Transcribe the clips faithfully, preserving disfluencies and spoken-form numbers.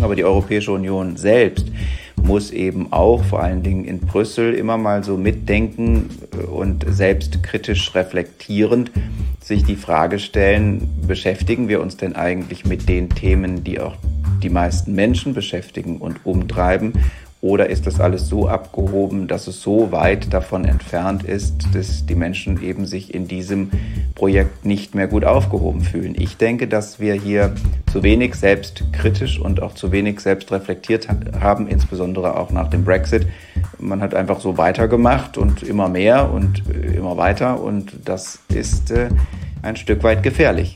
Aber die Europäische Union selbst muss eben auch, vor allen Dingen in Brüssel, immer mal so mitdenken und selbstkritisch reflektierend sich die Frage stellen, beschäftigen wir uns denn eigentlich mit den Themen, die auch die meisten Menschen beschäftigen und umtreiben? Oder ist das alles so abgehoben, dass es so weit davon entfernt ist, dass die Menschen eben sich in diesem Projekt nicht mehr gut aufgehoben fühlen? Ich denke, dass wir hier zu wenig selbstkritisch und auch zu wenig selbst reflektiert haben, insbesondere auch nach dem Brexit. Man hat einfach so weitergemacht und immer mehr und immer weiter, und das ist äh, ein Stück weit gefährlich.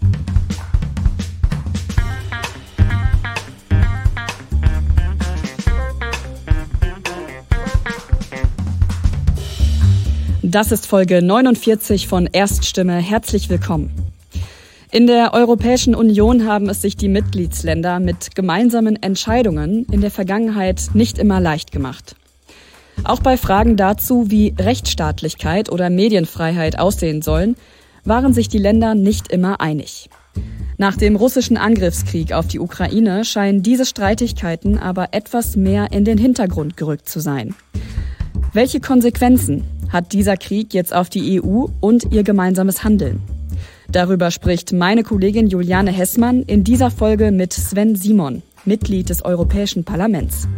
Das ist Folge neunundvierzig von Erststimme. Herzlich willkommen. In der Europäischen Union haben es sich die Mitgliedsländer mit gemeinsamen Entscheidungen in der Vergangenheit nicht immer leicht gemacht. Auch bei Fragen dazu, wie Rechtsstaatlichkeit oder Medienfreiheit aussehen sollen, waren sich die Länder nicht immer einig. Nach dem russischen Angriffskrieg auf die Ukraine scheinen diese Streitigkeiten aber etwas mehr in den Hintergrund gerückt zu sein. Welche Konsequenzen hat dieser Krieg jetzt auf die E U und ihr gemeinsames Handeln? Darüber spricht meine Kollegin Juliane Hessmann in dieser Folge mit Sven Simon, Mitglied des Europäischen Parlaments.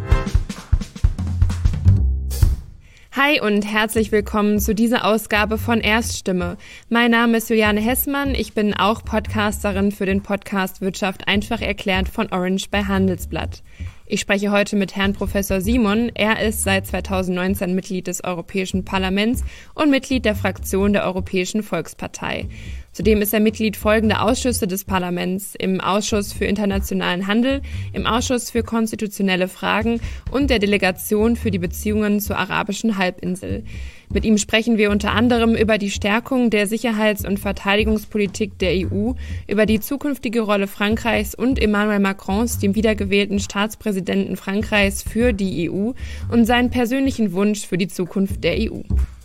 Hi und herzlich willkommen zu dieser Ausgabe von Erststimme. Mein Name ist Juliane Hessmann, ich bin auch Podcasterin für den Podcast Wirtschaft einfach erklärt von Orange bei Handelsblatt. Ich spreche heute mit Herrn Professor Simon. Er ist seit zweitausendneunzehn Mitglied des Europäischen Parlaments und Mitglied der Fraktion der Europäischen Volkspartei. Zudem ist er Mitglied folgender Ausschüsse des Parlaments: im Ausschuss für internationalen Handel, im Ausschuss für konstitutionelle Fragen und der Delegation für die Beziehungen zur arabischen Halbinsel. Mit ihm sprechen wir unter anderem über die Stärkung der Sicherheits- und Verteidigungspolitik der E U, über die zukünftige Rolle Frankreichs und Emmanuel Macrons, dem wiedergewählten Staatspräsidenten Frankreichs, für die E U und seinen persönlichen Wunsch für die Zukunft der E U.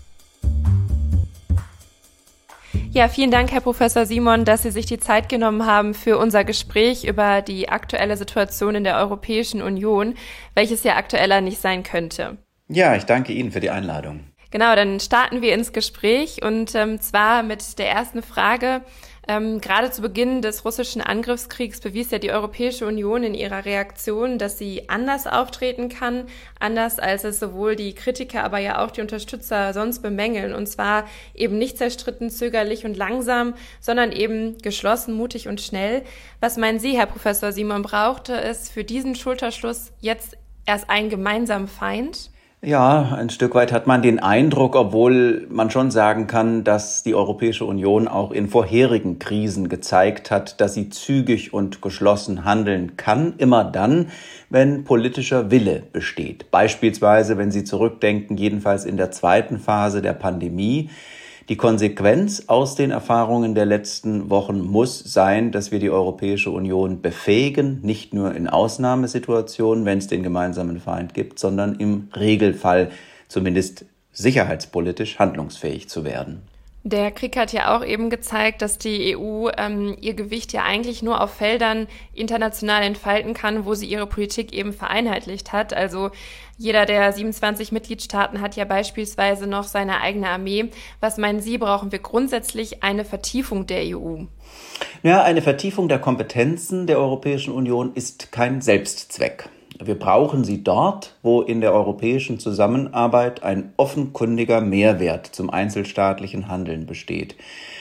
Ja, vielen Dank, Herr Professor Simon, dass Sie sich die Zeit genommen haben für unser Gespräch über die aktuelle Situation in der Europäischen Union, welches ja aktueller nicht sein könnte. Ja, ich danke Ihnen für die Einladung. Genau, dann starten wir ins Gespräch und ähm, zwar mit der ersten Frage. Ähm, gerade zu Beginn des russischen Angriffskriegs bewies ja die Europäische Union in ihrer Reaktion, dass sie anders auftreten kann, anders als es sowohl die Kritiker, aber ja auch die Unterstützer sonst bemängeln. Und zwar eben nicht zerstritten, zögerlich und langsam, sondern eben geschlossen, mutig und schnell. Was meinen Sie, Herr Professor Simon, brauchte es für diesen Schulterschluss jetzt erst einen gemeinsamen Feind? Ja, ein Stück weit hat man den Eindruck, obwohl man schon sagen kann, dass die Europäische Union auch in vorherigen Krisen gezeigt hat, dass sie zügig und geschlossen handeln kann, immer dann, wenn politischer Wille besteht. Beispielsweise, wenn Sie zurückdenken, jedenfalls in der zweiten Phase der Pandemie. Die Konsequenz aus den Erfahrungen der letzten Wochen muss sein, dass wir die Europäische Union befähigen, nicht nur in Ausnahmesituationen, wenn es den gemeinsamen Feind gibt, sondern im Regelfall zumindest sicherheitspolitisch handlungsfähig zu werden. Der Krieg hat ja auch eben gezeigt, dass die E U ähm, ihr Gewicht ja eigentlich nur auf Feldern international entfalten kann, wo sie ihre Politik eben vereinheitlicht hat. Also jeder der siebenundzwanzig Mitgliedstaaten hat ja beispielsweise noch seine eigene Armee. Was meinen Sie, brauchen wir grundsätzlich eine Vertiefung der E U? Ja, eine Vertiefung der Kompetenzen der Europäischen Union ist kein Selbstzweck. Wir brauchen sie dort, wo in der europäischen Zusammenarbeit ein offenkundiger Mehrwert zum einzelstaatlichen Handeln besteht.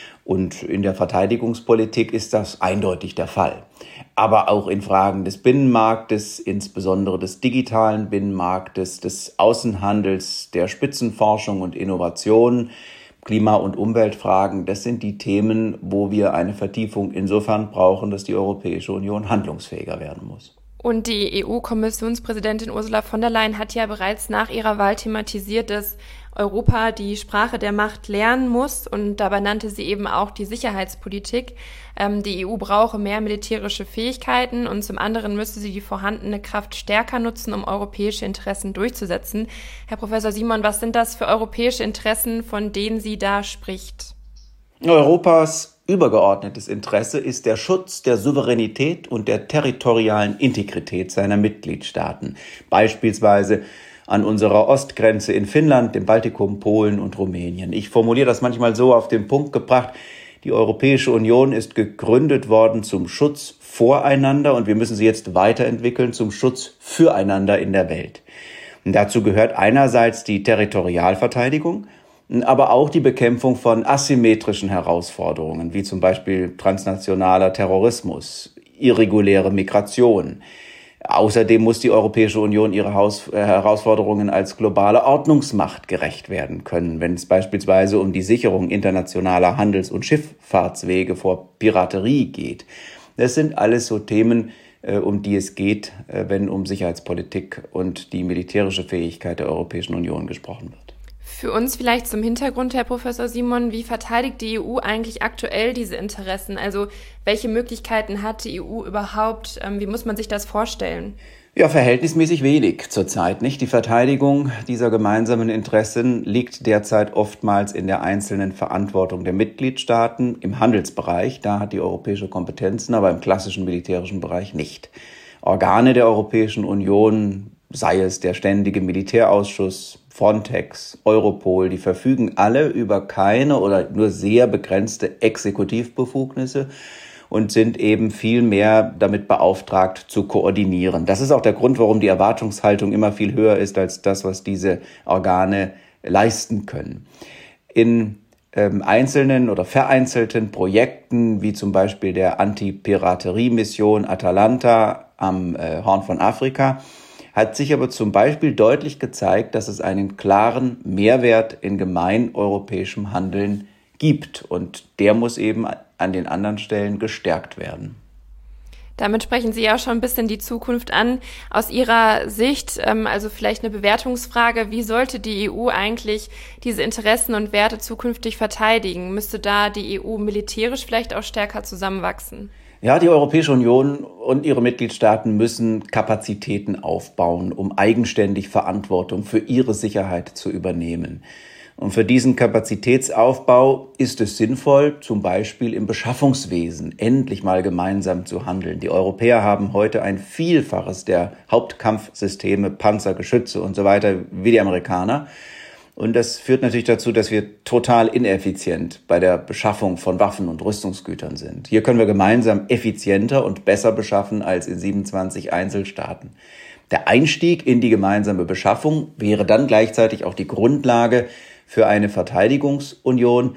Und in der Verteidigungspolitik ist das eindeutig der Fall. Aber auch in Fragen des Binnenmarktes, insbesondere des digitalen Binnenmarktes, des Außenhandels, der Spitzenforschung und Innovation, Klima- und Umweltfragen, das sind die Themen, wo wir eine Vertiefung insofern brauchen, dass die Europäische Union handlungsfähiger werden muss. Und die E U-Kommissionspräsidentin Ursula von der Leyen hat ja bereits nach ihrer Wahl thematisiert, dass Europa die Sprache der Macht lernen muss. Und dabei nannte sie eben auch die Sicherheitspolitik. Ähm, die E U brauche mehr militärische Fähigkeiten und zum anderen müsste sie die vorhandene Kraft stärker nutzen, um europäische Interessen durchzusetzen. Herr Professor Simon, was sind das für europäische Interessen, von denen sie da spricht? Europas übergeordnetes Interesse ist der Schutz der Souveränität und der territorialen Integrität seiner Mitgliedstaaten, beispielsweise an unserer Ostgrenze in Finnland, dem Baltikum, Polen und Rumänien. Ich formuliere das manchmal so auf den Punkt gebracht: Die Europäische Union ist gegründet worden zum Schutz voreinander und wir müssen sie jetzt weiterentwickeln zum Schutz füreinander in der Welt. Und dazu gehört einerseits die Territorialverteidigung, aber auch die Bekämpfung von asymmetrischen Herausforderungen, wie zum Beispiel transnationaler Terrorismus, irreguläre Migration. Außerdem muss die Europäische Union ihre Haus- äh, Herausforderungen als globale Ordnungsmacht gerecht werden können, wenn es beispielsweise um die Sicherung internationaler Handels- und Schifffahrtswege vor Piraterie geht. Das sind alles so Themen, äh, um die es geht, äh, wenn um Sicherheitspolitik und die militärische Fähigkeit der Europäischen Union gesprochen wird. Für uns vielleicht zum Hintergrund, Herr Professor Simon, wie verteidigt die E U eigentlich aktuell diese Interessen? Also welche Möglichkeiten hat die E U überhaupt? Wie muss man sich das vorstellen? Ja, verhältnismäßig wenig zurzeit, nicht? Die Verteidigung dieser gemeinsamen Interessen liegt derzeit oftmals in der einzelnen Verantwortung der Mitgliedstaaten im Handelsbereich. Da hat die europäische Kompetenzen, aber im klassischen militärischen Bereich nicht. Organe der Europäischen Union, sei es der Ständige Militärausschuss, Frontex, Europol, die verfügen alle über keine oder nur sehr begrenzte Exekutivbefugnisse und sind eben viel mehr damit beauftragt zu koordinieren. Das ist auch der Grund, warum die Erwartungshaltung immer viel höher ist als das, was diese Organe leisten können. In ähm, einzelnen oder vereinzelten Projekten, wie zum Beispiel der Anti-Piraterie-Mission Atalanta am äh, Horn von Afrika, hat sich aber zum Beispiel deutlich gezeigt, dass es einen klaren Mehrwert in gemeineuropäischem Handeln gibt. Und der muss eben an den anderen Stellen gestärkt werden. Damit sprechen Sie ja schon ein bisschen die Zukunft an. Aus Ihrer Sicht, also vielleicht eine Bewertungsfrage, wie sollte die E U eigentlich diese Interessen und Werte zukünftig verteidigen? Müsste da die E U militärisch vielleicht auch stärker zusammenwachsen? Ja, die Europäische Union und ihre Mitgliedstaaten müssen Kapazitäten aufbauen, um eigenständig Verantwortung für ihre Sicherheit zu übernehmen. Und für diesen Kapazitätsaufbau ist es sinnvoll, zum Beispiel im Beschaffungswesen endlich mal gemeinsam zu handeln. Die Europäer haben heute ein Vielfaches der Hauptkampfsysteme, Panzer, Geschütze und so weiter wie die Amerikaner. Und das führt natürlich dazu, dass wir total ineffizient bei der Beschaffung von Waffen und Rüstungsgütern sind. Hier können wir gemeinsam effizienter und besser beschaffen als in siebenundzwanzig Einzelstaaten. Der Einstieg in die gemeinsame Beschaffung wäre dann gleichzeitig auch die Grundlage für eine Verteidigungsunion.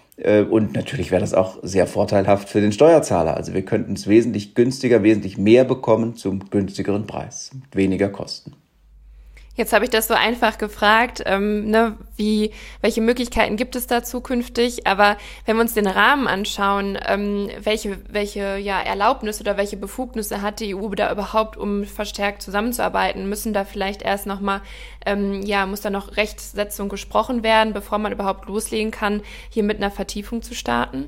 Und natürlich wäre das auch sehr vorteilhaft für den Steuerzahler. Also wir könnten es wesentlich günstiger, wesentlich mehr bekommen zum günstigeren Preis, mit weniger Kosten. Jetzt habe ich das so einfach gefragt, ähm, ne, wie, welche Möglichkeiten gibt es da zukünftig? Aber wenn wir uns den Rahmen anschauen, ähm, welche, welche ja, Erlaubnis oder welche Befugnisse hat die E U da überhaupt, um verstärkt zusammenzuarbeiten? Müssen da vielleicht erst nochmal, ähm, ja, muss da noch Rechtsetzung gesprochen werden, bevor man überhaupt loslegen kann, hier mit einer Vertiefung zu starten?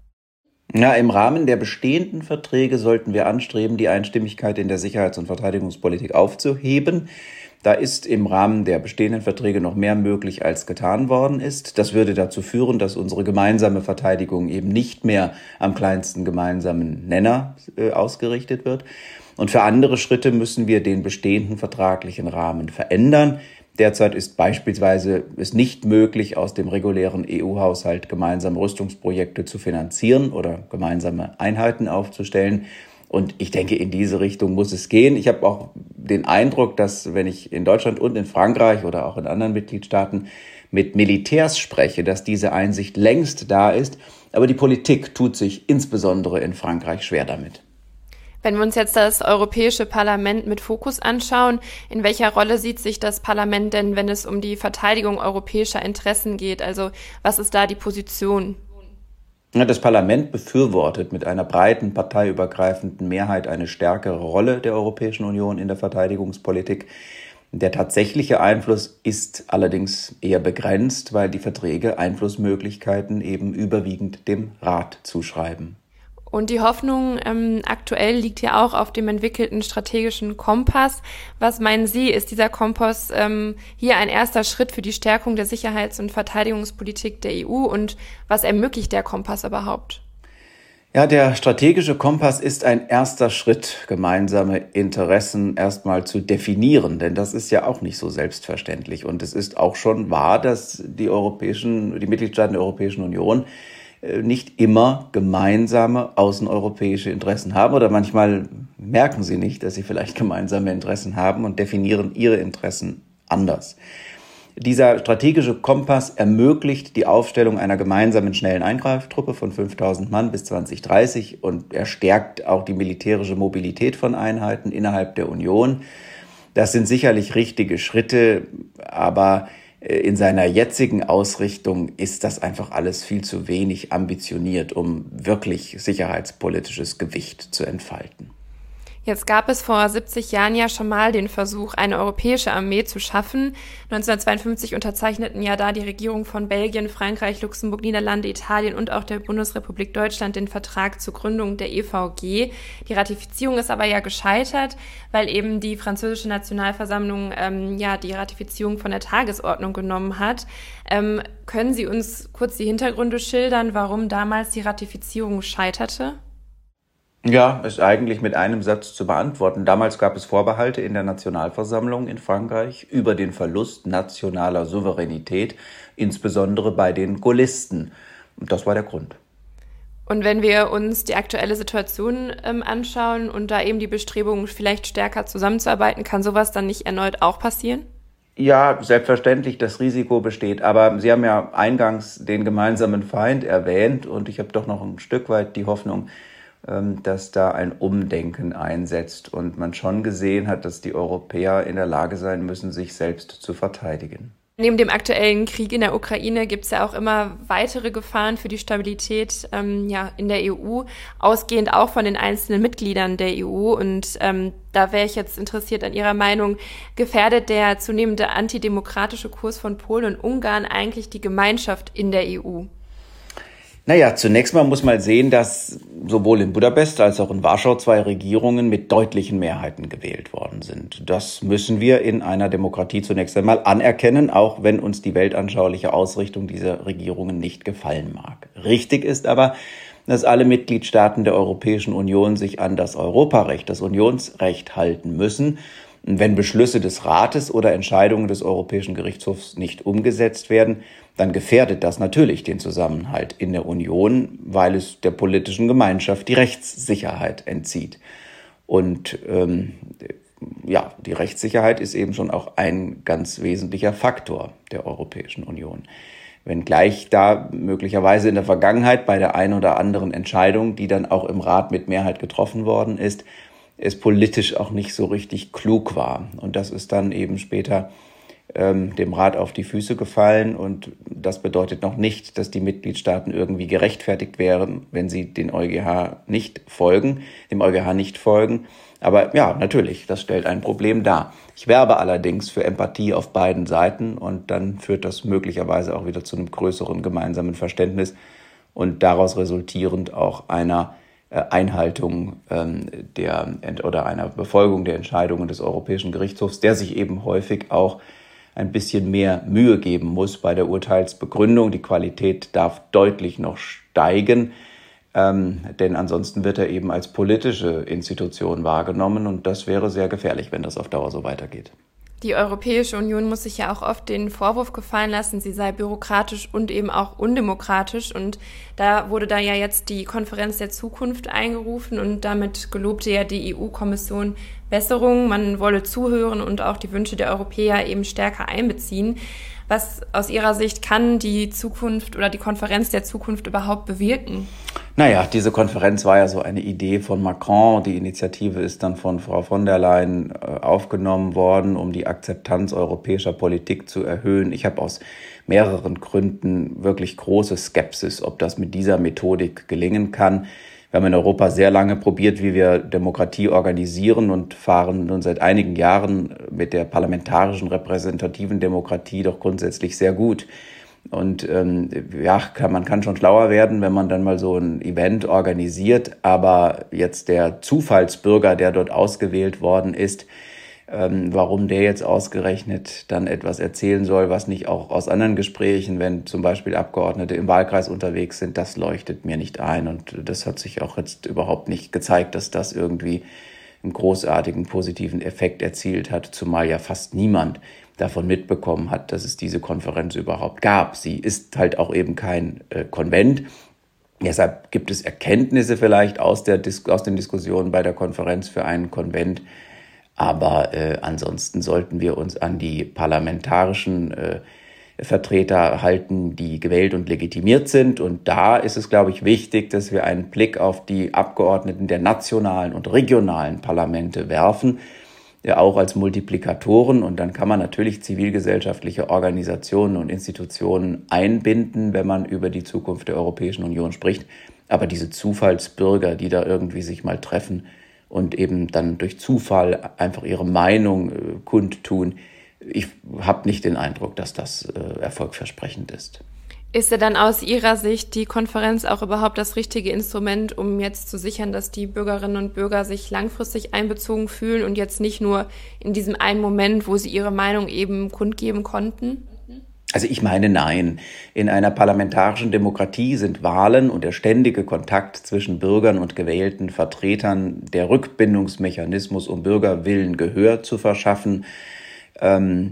Ja, im Rahmen der bestehenden Verträge sollten wir anstreben, die Einstimmigkeit in der Sicherheits- und Verteidigungspolitik aufzuheben. Da ist im Rahmen der bestehenden Verträge noch mehr möglich, als getan worden ist. Das würde dazu führen, dass unsere gemeinsame Verteidigung eben nicht mehr am kleinsten gemeinsamen Nenner äh, ausgerichtet wird. Und für andere Schritte müssen wir den bestehenden vertraglichen Rahmen verändern. Derzeit ist beispielsweise es nicht möglich, aus dem regulären E U-Haushalt gemeinsame Rüstungsprojekte zu finanzieren oder gemeinsame Einheiten aufzustellen. Und ich denke, in diese Richtung muss es gehen. Ich habe auch den Eindruck, dass wenn ich in Deutschland und in Frankreich oder auch in anderen Mitgliedstaaten mit Militärs spreche, dass diese Einsicht längst da ist. Aber die Politik tut sich insbesondere in Frankreich schwer damit. Wenn wir uns jetzt das Europäische Parlament mit Fokus anschauen, in welcher Rolle sieht sich das Parlament denn, wenn es um die Verteidigung europäischer Interessen geht? Also was ist da die Position? Das Parlament befürwortet mit einer breiten parteiübergreifenden Mehrheit eine stärkere Rolle der Europäischen Union in der Verteidigungspolitik. Der tatsächliche Einfluss ist allerdings eher begrenzt, weil die Verträge Einflussmöglichkeiten eben überwiegend dem Rat zuschreiben. Und die Hoffnung ähm, aktuell liegt ja auch auf dem entwickelten strategischen Kompass. Was meinen Sie, ist dieser Kompass ähm, hier ein erster Schritt für die Stärkung der Sicherheits- und Verteidigungspolitik der E U? Und was ermöglicht der Kompass überhaupt? Ja, der strategische Kompass ist ein erster Schritt, gemeinsame Interessen erstmal zu definieren, denn das ist ja auch nicht so selbstverständlich. Und es ist auch schon wahr, dass die europäischen, die Mitgliedstaaten der Europäischen Union nicht immer gemeinsame außeneuropäische Interessen haben oder manchmal merken sie nicht, dass sie vielleicht gemeinsame Interessen haben und definieren ihre Interessen anders. Dieser strategische Kompass ermöglicht die Aufstellung einer gemeinsamen schnellen Eingreiftruppe von fünftausend Mann bis zwanzig dreißig und er stärkt auch die militärische Mobilität von Einheiten innerhalb der Union. Das sind sicherlich richtige Schritte, aber in seiner jetzigen Ausrichtung ist das einfach alles viel zu wenig ambitioniert, um wirklich sicherheitspolitisches Gewicht zu entfalten. Jetzt gab es vor siebzig Jahren ja schon mal den Versuch, eine europäische Armee zu schaffen. neunzehnhundertzweiundfünfzig unterzeichneten ja da die Regierung von Belgien, Frankreich, Luxemburg, Niederlande, Italien und auch der Bundesrepublik Deutschland den Vertrag zur Gründung der E V G. Die Ratifizierung ist aber ja gescheitert, weil eben die französische Nationalversammlung ähm, ja die Ratifizierung von der Tagesordnung genommen hat. Ähm, können Sie uns kurz die Hintergründe schildern, warum damals die Ratifizierung scheiterte? Ja, ist eigentlich mit einem Satz zu beantworten. Damals gab es Vorbehalte in der Nationalversammlung in Frankreich über den Verlust nationaler Souveränität, insbesondere bei den Gaullisten. Und das war der Grund. Und wenn wir uns die aktuelle Situation ähm, anschauen und da eben die Bestrebungen, vielleicht stärker zusammenzuarbeiten, kann sowas dann nicht erneut auch passieren? Ja, selbstverständlich, das Risiko besteht. Aber Sie haben ja eingangs den gemeinsamen Feind erwähnt und ich habe doch noch ein Stück weit die Hoffnung, dass da ein Umdenken einsetzt und man schon gesehen hat, dass die Europäer in der Lage sein müssen, sich selbst zu verteidigen. Neben dem aktuellen Krieg in der Ukraine gibt es ja auch immer weitere Gefahren für die Stabilität ähm, ja, in der E U, ausgehend auch von den einzelnen Mitgliedern der E U. Und ähm, da wäre ich jetzt interessiert an Ihrer Meinung, gefährdet der zunehmende antidemokratische Kurs von Polen und Ungarn eigentlich die Gemeinschaft in der E U? Naja, zunächst mal muss man sehen, dass sowohl in Budapest als auch in Warschau zwei Regierungen mit deutlichen Mehrheiten gewählt worden sind. Das müssen wir in einer Demokratie zunächst einmal anerkennen, auch wenn uns die weltanschauliche Ausrichtung dieser Regierungen nicht gefallen mag. Richtig ist aber, dass alle Mitgliedstaaten der Europäischen Union sich an das Europarecht, das Unionsrecht halten müssen. Wenn Beschlüsse des Rates oder Entscheidungen des Europäischen Gerichtshofs nicht umgesetzt werden, dann gefährdet das natürlich den Zusammenhalt in der Union, weil es der politischen Gemeinschaft die Rechtssicherheit entzieht. Und ähm, ja, die Rechtssicherheit ist eben schon auch ein ganz wesentlicher Faktor der Europäischen Union. Wenngleich da möglicherweise in der Vergangenheit bei der einen oder anderen Entscheidung, die dann auch im Rat mit Mehrheit getroffen worden ist, es politisch auch nicht so richtig klug war. Und das ist dann eben später ähm, dem Rat auf die Füße gefallen. Und das bedeutet noch nicht, dass die Mitgliedstaaten irgendwie gerechtfertigt wären, wenn sie den EuGH nicht folgen, dem EuGH nicht folgen. Aber ja, natürlich, das stellt ein Problem dar. Ich werbe allerdings für Empathie auf beiden Seiten und dann führt das möglicherweise auch wieder zu einem größeren gemeinsamen Verständnis und daraus resultierend auch einer Einhaltung ähm, der oder einer Befolgung der Entscheidungen des Europäischen Gerichtshofs, der sich eben häufig auch ein bisschen mehr Mühe geben muss bei der Urteilsbegründung. Die Qualität darf deutlich noch steigen, ähm, denn ansonsten wird er eben als politische Institution wahrgenommen und das wäre sehr gefährlich, wenn das auf Dauer so weitergeht. Die Europäische Union muss sich ja auch oft den Vorwurf gefallen lassen, sie sei bürokratisch und eben auch undemokratisch. Und da wurde da ja jetzt die Konferenz der Zukunft eingerufen und damit gelobte ja die E U-Kommission Besserung. Man wolle zuhören und auch die Wünsche der Europäer eben stärker einbeziehen. Was aus Ihrer Sicht kann die Zukunft oder die Konferenz der Zukunft überhaupt bewirken? Naja, diese Konferenz war ja so eine Idee von Macron. Die Initiative ist dann von Frau von der Leyen aufgenommen worden, um die Akzeptanz europäischer Politik zu erhöhen. Ich habe aus mehreren Gründen wirklich große Skepsis, ob das mit dieser Methodik gelingen kann. Wir haben in Europa sehr lange probiert, wie wir Demokratie organisieren und fahren nun seit einigen Jahren mit der parlamentarischen repräsentativen Demokratie doch grundsätzlich sehr gut. Und ähm, ja, kann, man kann schon schlauer werden, wenn man dann mal so ein Event organisiert. Aber jetzt der Zufallsbürger, der dort ausgewählt worden ist, Ähm, warum der jetzt ausgerechnet dann etwas erzählen soll, was nicht auch aus anderen Gesprächen, wenn zum Beispiel Abgeordnete im Wahlkreis unterwegs sind, das leuchtet mir nicht ein. Und das hat sich auch jetzt überhaupt nicht gezeigt, dass das irgendwie einen großartigen positiven Effekt erzielt hat, zumal ja fast niemand davon mitbekommen hat, dass es diese Konferenz überhaupt gab. Sie ist halt auch eben kein äh, Konvent. Deshalb gibt es Erkenntnisse vielleicht aus, der Dis- aus den Diskussionen bei der Konferenz für einen Konvent. Aber äh, ansonsten sollten wir uns an die parlamentarischen äh, Vertreter halten, die gewählt und legitimiert sind. Und da ist es, glaube ich, wichtig, dass wir einen Blick auf die Abgeordneten der nationalen und regionalen Parlamente werfen, ja, auch als Multiplikatoren. Und dann kann man natürlich zivilgesellschaftliche Organisationen und Institutionen einbinden, wenn man über die Zukunft der Europäischen Union spricht. Aber diese Zufallsbürger, die da irgendwie sich mal treffen und eben dann durch Zufall einfach ihre Meinung äh, kundtun, ich habe nicht den Eindruck, dass das äh, erfolgversprechend ist. Ist denn dann aus Ihrer Sicht die Konferenz auch überhaupt das richtige Instrument, um jetzt zu sichern, dass die Bürgerinnen und Bürger sich langfristig einbezogen fühlen und jetzt nicht nur in diesem einen Moment, wo sie ihre Meinung eben kundgeben konnten? Also ich meine, nein. In einer parlamentarischen Demokratie sind Wahlen und der ständige Kontakt zwischen Bürgern und gewählten Vertretern der Rückbindungsmechanismus, um Bürgerwillen Gehör zu verschaffen. Ähm,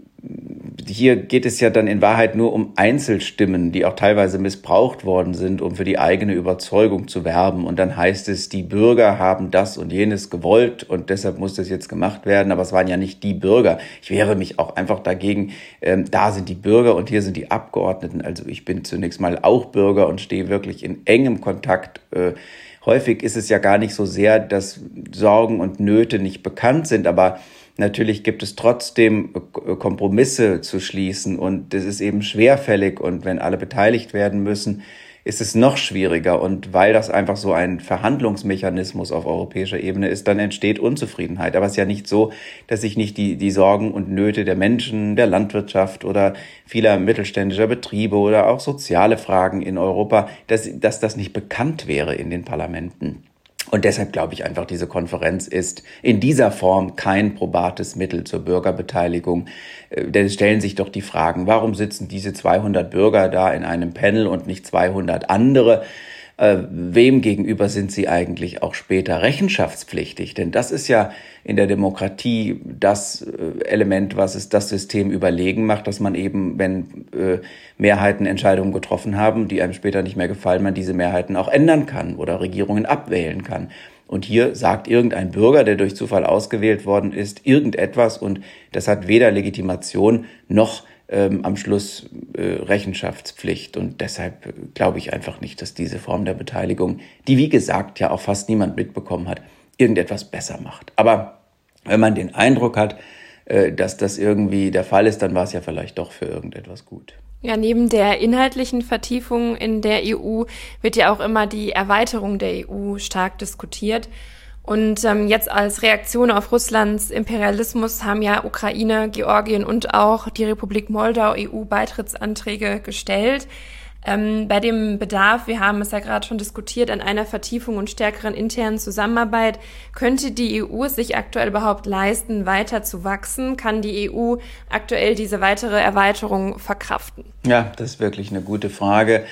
hier geht es ja dann in Wahrheit nur um Einzelstimmen, die auch teilweise missbraucht worden sind, um für die eigene Überzeugung zu werben. Und dann heißt es, die Bürger haben das und jenes gewollt und deshalb muss das jetzt gemacht werden. Aber es waren ja nicht die Bürger. Ich wehre mich auch einfach dagegen, ähm, da sind die Bürger und hier sind die Abgeordneten. Also ich bin zunächst mal auch Bürger und stehe wirklich in engem Kontakt. Äh, häufig ist es ja gar nicht so sehr, dass Sorgen und Nöte nicht bekannt sind, aber natürlich gibt es trotzdem Kompromisse zu schließen und das ist eben schwerfällig und wenn alle beteiligt werden müssen, ist es noch schwieriger und weil das einfach so ein Verhandlungsmechanismus auf europäischer Ebene ist, dann entsteht Unzufriedenheit. Aber es ist ja nicht so, dass sich nicht die, die Sorgen und Nöte der Menschen, der Landwirtschaft oder vieler mittelständischer Betriebe oder auch soziale Fragen in Europa, dass, dass das nicht bekannt wäre in den Parlamenten. Und deshalb glaube ich einfach, diese Konferenz ist in dieser Form kein probates Mittel zur Bürgerbeteiligung. Denn es stellen sich doch die Fragen, warum sitzen diese zweihundert Bürger da in einem Panel und nicht zweihundert andere? Äh, wem gegenüber sind sie eigentlich auch später rechenschaftspflichtig? Denn das ist ja in der Demokratie das äh, Element, was es das System überlegen macht, dass man eben, wenn äh, Mehrheiten Entscheidungen getroffen haben, die einem später nicht mehr gefallen, man diese Mehrheiten auch ändern kann oder Regierungen abwählen kann. Und hier sagt irgendein Bürger, der durch Zufall ausgewählt worden ist, irgendetwas und das hat weder Legitimation noch ähm, am Schluss äh, Rechenschaftspflicht. Und deshalb äh, glaube ich einfach nicht, dass diese Form der Beteiligung, die wie gesagt ja auch fast niemand mitbekommen hat, irgendetwas besser macht. Aber wenn man den Eindruck hat, äh, dass das irgendwie der Fall ist, dann war es ja vielleicht doch für irgendetwas gut. Ja, neben der inhaltlichen Vertiefung in der E U wird ja auch immer die Erweiterung der E U stark diskutiert. Und ähm, jetzt als Reaktion auf Russlands Imperialismus haben ja Ukraine, Georgien und auch die Republik Moldau E U-Beitrittsanträge gestellt. Ähm, bei dem Bedarf, wir haben es ja gerade schon diskutiert, an einer Vertiefung und stärkeren internen Zusammenarbeit, könnte die E U es sich aktuell überhaupt leisten, weiter zu wachsen? Kann die E U aktuell diese weitere Erweiterung verkraften? Ja, das ist wirklich eine gute Frage.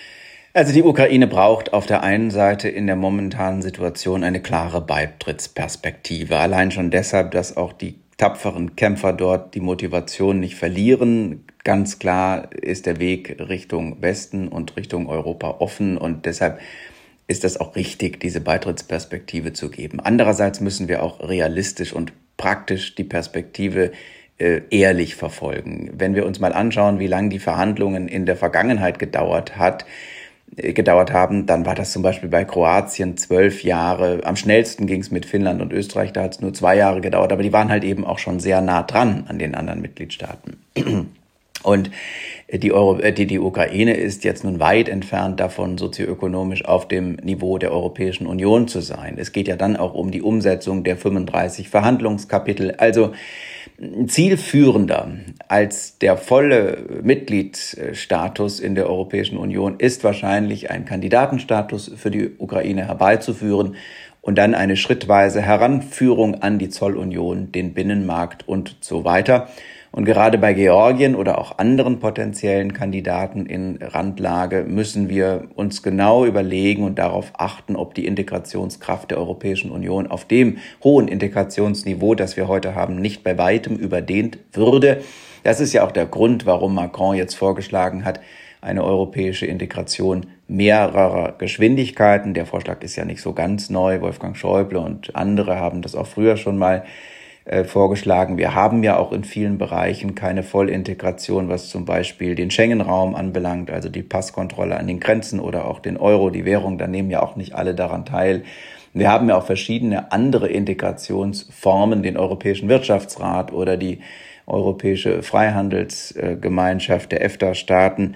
Also die Ukraine braucht auf der einen Seite in der momentanen Situation eine klare Beitrittsperspektive. Allein schon deshalb, dass auch die tapferen Kämpfer dort die Motivation nicht verlieren. Ganz klar ist der Weg Richtung Westen und Richtung Europa offen und deshalb ist es auch richtig, diese Beitrittsperspektive zu geben. Andererseits müssen wir auch realistisch und praktisch die Perspektive äh, ehrlich verfolgen. Wenn wir uns mal anschauen, wie lange die Verhandlungen in der Vergangenheit gedauert hat, gedauert haben, dann war das zum Beispiel bei Kroatien zwölf Jahre. Am schnellsten ging es mit Finnland und Österreich, da hat es nur zwei Jahre gedauert, aber die waren halt eben auch schon sehr nah dran an den anderen Mitgliedstaaten. Und die, Euro, die, die Ukraine ist jetzt nun weit entfernt davon, sozioökonomisch auf dem Niveau der Europäischen Union zu sein. Es geht ja dann auch um die Umsetzung der fünfunddreißig Verhandlungskapitel. Also zielführender als der volle Mitgliedsstatus in der Europäischen Union ist wahrscheinlich ein Kandidatenstatus für die Ukraine herbeizuführen. und dann eine schrittweise Heranführung an die Zollunion, den Binnenmarkt und so weiter. Und gerade bei Georgien oder auch anderen potenziellen Kandidaten in Randlage müssen wir uns genau überlegen und darauf achten, ob die Integrationskraft der Europäischen Union auf dem hohen Integrationsniveau, das wir heute haben, nicht bei weitem überdehnt würde. Das ist ja auch der Grund, warum Macron jetzt vorgeschlagen hat, eine europäische Integration mehrerer Geschwindigkeiten. Der Vorschlag ist ja nicht so ganz neu. Wolfgang Schäuble und andere haben das auch früher schon mal äh, vorgeschlagen. Wir haben ja auch in vielen Bereichen keine Vollintegration, was zum Beispiel den Schengen-Raum anbelangt, also die Passkontrolle an den Grenzen oder auch den Euro, die Währung. Da nehmen ja auch nicht alle daran teil. Wir haben ja auch verschiedene andere Integrationsformen, den Europäischen Wirtschaftsrat oder die Europäische Freihandelsgemeinschaft der EFTA-Staaten.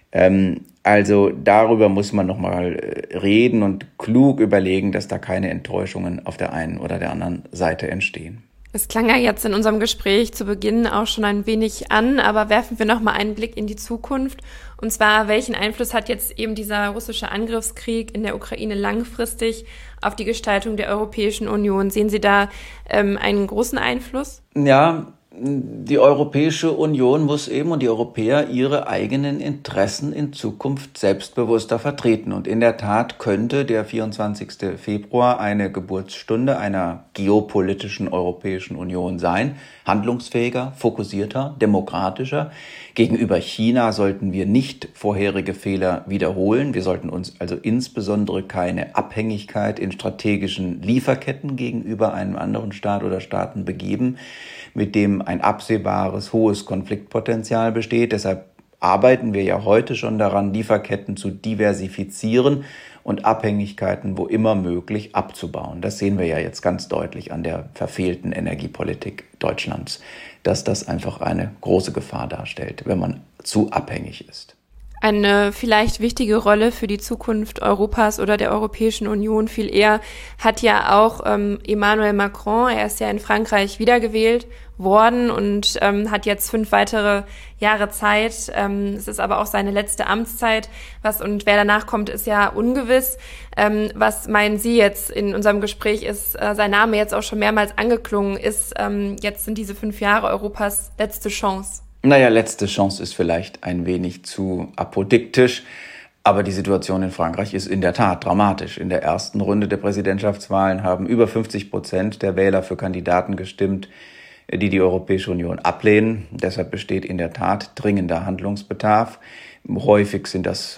Also darüber muss man nochmal reden und klug überlegen, dass da keine Enttäuschungen auf der einen oder der anderen Seite entstehen. Es klang ja jetzt in unserem Gespräch zu Beginn auch schon ein wenig an, aber werfen wir nochmal einen Blick in die Zukunft. Und zwar, welchen Einfluss hat jetzt eben dieser russische Angriffskrieg in der Ukraine langfristig auf die Gestaltung der Europäischen Union? Sehen Sie da ähm, einen großen Einfluss? Ja, die Europäische Union muss eben und die Europäer ihre eigenen Interessen in Zukunft selbstbewusster vertreten. Und in der Tat könnte der vierundzwanzigste Februar eine Geburtsstunde einer geopolitischen Europäischen Union sein. Handlungsfähiger, fokussierter, demokratischer. Gegenüber China sollten wir nicht vorherige Fehler wiederholen. Wir sollten uns also insbesondere keine Abhängigkeit in strategischen Lieferketten gegenüber einem anderen Staat oder Staaten begeben, mit dem ein absehbares hohes Konfliktpotenzial besteht. Deshalb arbeiten wir ja heute schon daran, Lieferketten zu diversifizieren und Abhängigkeiten, wo immer möglich, abzubauen. Das sehen wir ja jetzt ganz deutlich an der verfehlten Energiepolitik Deutschlands, dass das einfach eine große Gefahr darstellt, wenn man zu abhängig ist. Eine vielleicht wichtige Rolle für die Zukunft Europas oder der Europäischen Union viel eher hat ja auch ähm, Emmanuel Macron. Er ist ja in Frankreich wiedergewählt worden und ähm, hat jetzt fünf weitere Jahre Zeit. Ähm, es ist aber auch seine letzte Amtszeit. Was und wer danach kommt, ist ja ungewiss. Ähm, was meinen Sie jetzt? In unserem Gespräch ist äh, sein Name jetzt auch schon mehrmals angeklungen. Ist ähm, jetzt sind diese fünf Jahre Europas letzte Chance? Naja, letzte Chance ist vielleicht ein wenig zu apodiktisch, aber die Situation in Frankreich ist in der Tat dramatisch. In der ersten Runde der Präsidentschaftswahlen haben über fünfzig Prozent der Wähler für Kandidaten gestimmt, die die Europäische Union ablehnen. Deshalb besteht in der Tat dringender Handlungsbedarf. Häufig sind das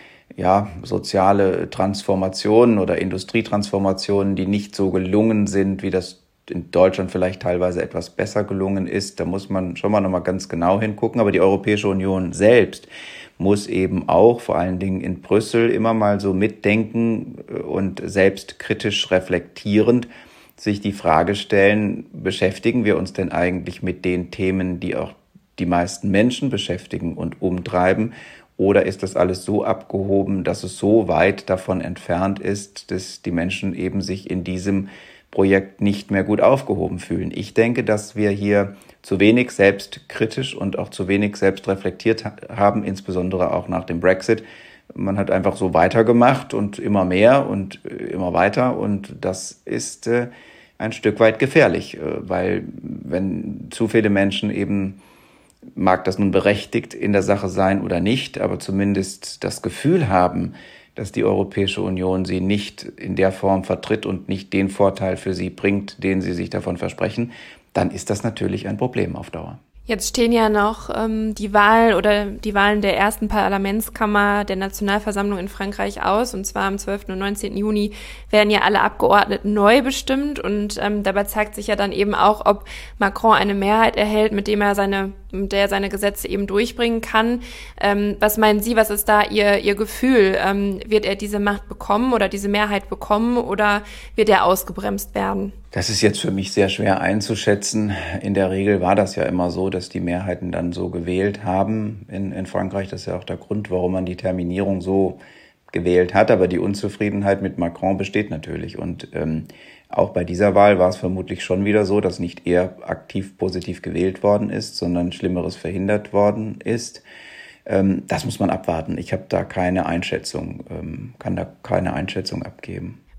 ja soziale Transformationen oder Industrietransformationen, die nicht so gelungen sind, wie das in Deutschland vielleicht teilweise etwas besser gelungen ist. Da muss man schon mal noch mal ganz genau hingucken. Aber die Europäische Union selbst muss eben auch, vor allen Dingen in Brüssel, immer mal so mitdenken und selbstkritisch reflektierend sich die Frage stellen, beschäftigen wir uns denn eigentlich mit den Themen, die auch die meisten Menschen beschäftigen und umtreiben? Oder ist das alles so abgehoben, dass es so weit davon entfernt ist, dass die Menschen eben sich in diesem Projekt nicht mehr gut aufgehoben fühlen? Ich denke, dass wir hier zu wenig selbstkritisch und auch zu wenig selbst reflektiert haben, insbesondere auch nach dem Brexit. Man hat einfach so weitergemacht und immer mehr und immer weiter, und das ist äh, ein Stück weit gefährlich, äh, weil wenn zu viele Menschen eben, mag das nun berechtigt in der Sache sein oder nicht, aber zumindest das Gefühl haben, dass die Europäische Union sie nicht in der Form vertritt und nicht den Vorteil für sie bringt, den sie sich davon versprechen, dann ist das natürlich ein Problem auf Dauer. Jetzt stehen ja noch ähm, die Wahl oder die Wahlen der ersten Parlamentskammer der Nationalversammlung in Frankreich aus. Und zwar am zwölften und neunzehnten Juni werden ja alle Abgeordneten neu bestimmt. Und ähm, dabei zeigt sich ja dann eben auch, ob Macron eine Mehrheit erhält, mit dem er seine, mit der er seine Gesetze eben durchbringen kann. Ähm, was meinen Sie, was ist da Ihr, Ihr Gefühl? Ähm, wird er diese Macht bekommen oder diese Mehrheit bekommen oder wird er ausgebremst werden? Das ist jetzt für mich sehr schwer einzuschätzen. In der Regel war das ja immer so, dass die Mehrheiten dann so gewählt haben in, in Frankreich. Das ist ja auch der Grund, warum man die Terminierung so gewählt hat. Aber die Unzufriedenheit mit Macron besteht natürlich. Und ähm, auch bei dieser Wahl war es vermutlich schon wieder so, dass nicht er aktiv positiv gewählt worden ist, sondern Schlimmeres verhindert worden ist. Ähm, das muss man abwarten. Ich habe da keine Einschätzung, ähm, kann da keine Einschätzung abgeben.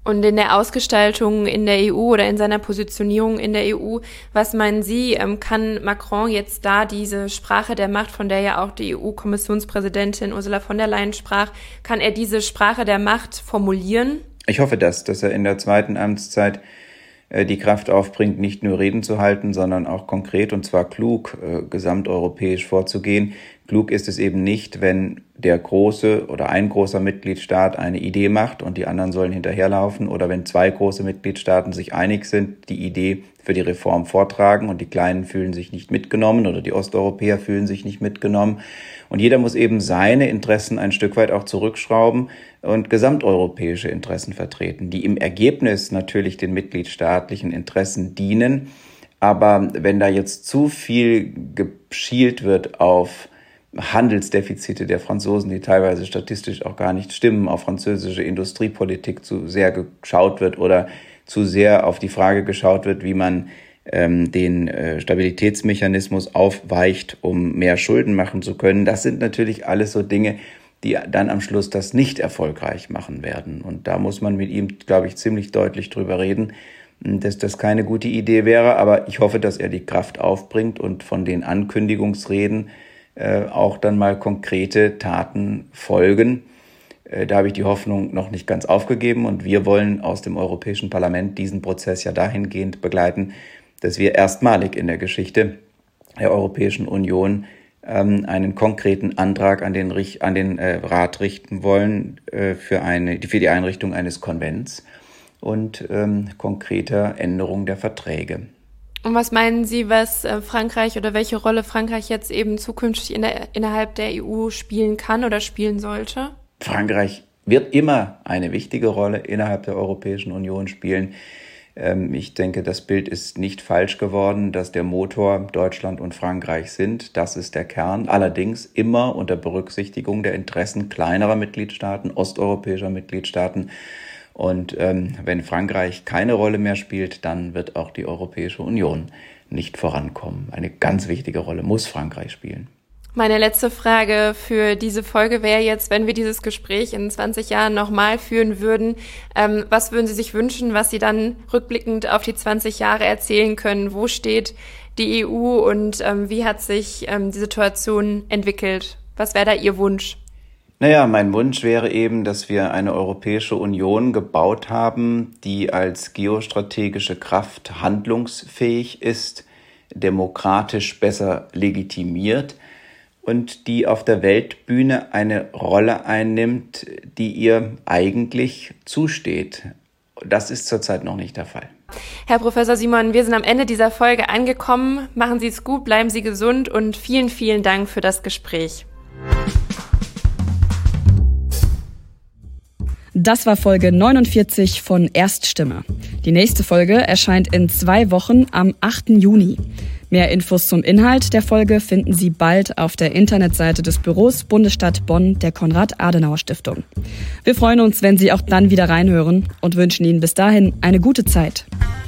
Und in der Ausgestaltung in der E U oder in seiner Positionierung in der E U, was meinen Sie, kann Macron jetzt da diese Sprache der Macht, von der ja auch die E U-Kommissionspräsidentin Ursula von der Leyen sprach, kann er diese Sprache der Macht formulieren? Ich hoffe das, dass er in der zweiten Amtszeit die Kraft aufbringt, nicht nur Reden zu halten, sondern auch konkret und zwar klug äh, gesamteuropäisch vorzugehen. Klug ist es eben nicht, wenn der große oder ein großer Mitgliedstaat eine Idee macht und die anderen sollen hinterherlaufen oder wenn zwei große Mitgliedstaaten sich einig sind, die Idee für die Reform vortragen und die Kleinen fühlen sich nicht mitgenommen oder die Osteuropäer fühlen sich nicht mitgenommen. Und jeder muss eben seine Interessen ein Stück weit auch zurückschrauben und gesamteuropäische Interessen vertreten, die im Ergebnis natürlich den mitgliedstaatlichen Interessen dienen. Aber wenn da jetzt zu viel geschielt wird auf Handelsdefizite der Franzosen, die teilweise statistisch auch gar nicht stimmen, auf französische Industriepolitik zu sehr geschaut wird oder zu sehr auf die Frage geschaut wird, wie man ähm, den äh, Stabilitätsmechanismus aufweicht, um mehr Schulden machen zu können. Das sind natürlich alles so Dinge, die dann am Schluss das nicht erfolgreich machen werden. Und da muss man mit ihm, glaube ich, ziemlich deutlich drüber reden, dass das keine gute Idee wäre. Aber ich hoffe, dass er die Kraft aufbringt und von den Ankündigungsreden äh, auch dann mal konkrete Taten folgen. Äh, da habe ich die Hoffnung noch nicht ganz aufgegeben. Und wir wollen aus dem Europäischen Parlament diesen Prozess ja dahingehend begleiten, dass wir erstmalig in der Geschichte der Europäischen Union einen konkreten Antrag an den, an den äh, Rat richten wollen äh, für, eine, für die Einrichtung eines Konvents und ähm, konkreter Änderung der Verträge. Und was meinen Sie, was äh, Frankreich oder welche Rolle Frankreich jetzt eben zukünftig in der, innerhalb der E U spielen kann oder spielen sollte? Frankreich wird immer eine wichtige Rolle innerhalb der Europäischen Union spielen. Ich denke, das Bild ist nicht falsch geworden, dass der Motor Deutschland und Frankreich sind. Das ist der Kern. Allerdings immer unter Berücksichtigung der Interessen kleinerer Mitgliedstaaten, osteuropäischer Mitgliedstaaten. Und ähm, wenn Frankreich keine Rolle mehr spielt, dann wird auch die Europäische Union nicht vorankommen. Eine ganz wichtige Rolle muss Frankreich spielen. Meine letzte Frage für diese Folge wäre jetzt, wenn wir dieses Gespräch in zwanzig Jahren nochmal führen würden, ähm, was würden Sie sich wünschen, was Sie dann rückblickend auf die zwanzig Jahre erzählen können? Wo steht die E U und ähm, wie hat sich ähm, die Situation entwickelt? Was wäre da Ihr Wunsch? Naja, mein Wunsch wäre eben, dass wir eine Europäische Union gebaut haben, die als geostrategische Kraft handlungsfähig ist, demokratisch besser legitimiert, und die auf der Weltbühne eine Rolle einnimmt, die ihr eigentlich zusteht. Das ist zurzeit noch nicht der Fall. Herr Professor Simon, wir sind am Ende dieser Folge angekommen. Machen Sie es gut, bleiben Sie gesund und vielen, vielen Dank für das Gespräch. Das war Folge neunundvierzig von Erststimme. Die nächste Folge erscheint in zwei Wochen am achten Juni. Mehr Infos zum Inhalt der Folge finden Sie bald auf der Internetseite des Büros Bundesstadt Bonn der Konrad-Adenauer-Stiftung. Wir freuen uns, wenn Sie auch dann wieder reinhören und wünschen Ihnen bis dahin eine gute Zeit.